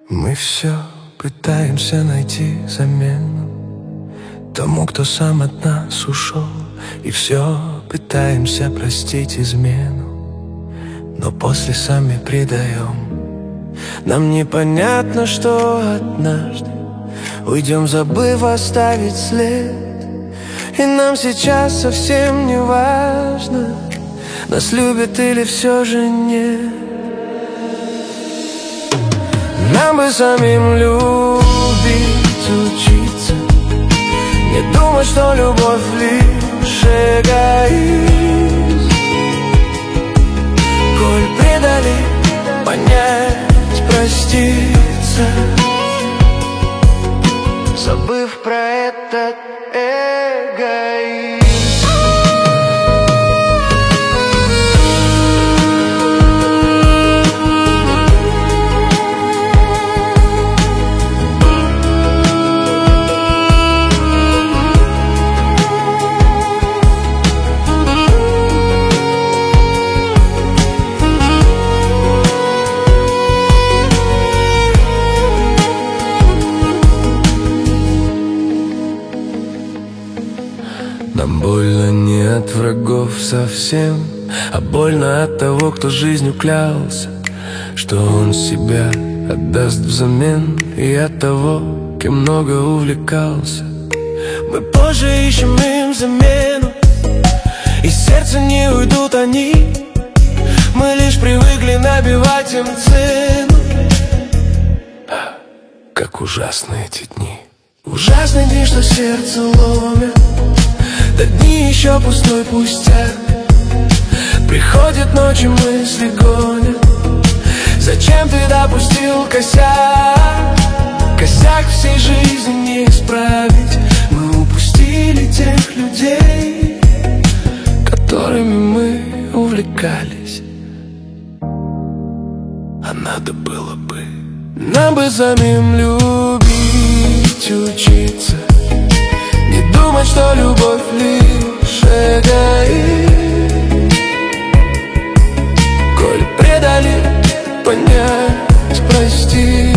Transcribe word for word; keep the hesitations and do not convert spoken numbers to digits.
Мы все пытаемся найти замену тому, кто сам от нас ушел, и все пытаемся простить измену, но после сами предаем. Нам непонятно, что однажды уйдем, забыв оставить след. И нам сейчас совсем не важно, нас любят или все же нет. Нам бы самим любить учиться, не думать, что любовь лишь эгоизм. Коль предали, понять, проститься, забыв про этот эгоизм. Нам больно не от врагов совсем, а больно от того, кто жизнью клялся, что он себя отдаст взамен, и от того, кем много увлекался. Мы позже ищем им замену, из сердца не уйдут они. Мы лишь привыкли набивать им цену. Как ужасны эти дни, ужасные дни, что сердце ломят. Да дни еще пустой пустяк. Приходят ночи, мысли гонят. Зачем ты допустил косяк? Косяк всей жизни не исправить. Мы упустили тех людей, которыми мы увлекались. А надо было бы нам бы самим любить учиться, не думать, что любовь лишь эгоизм. Коль предали, понять, прости.